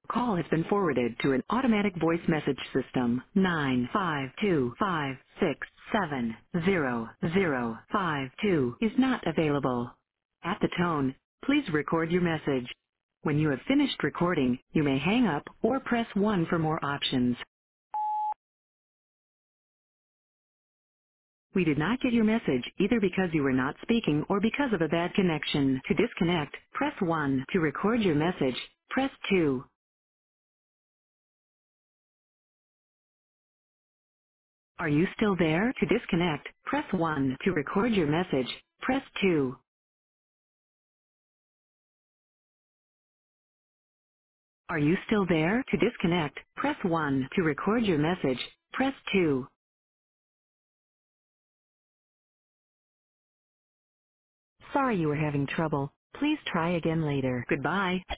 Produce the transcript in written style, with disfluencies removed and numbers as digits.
Call has been forwarded to an automatic voice message system. 95256700052 is not available. At the tone, please record your message. When you have finished recording, you may hang up or press 1 for more options. We did not get your message either because you were not speaking or because of a bad connection. To disconnect, press 1. To record your message, press 2. Are you still there? To disconnect, press 1. To record your message, press 2. Are you still there? To disconnect, press 1. To record your message, press 2. Sorry you were having trouble. Please try again later. Goodbye.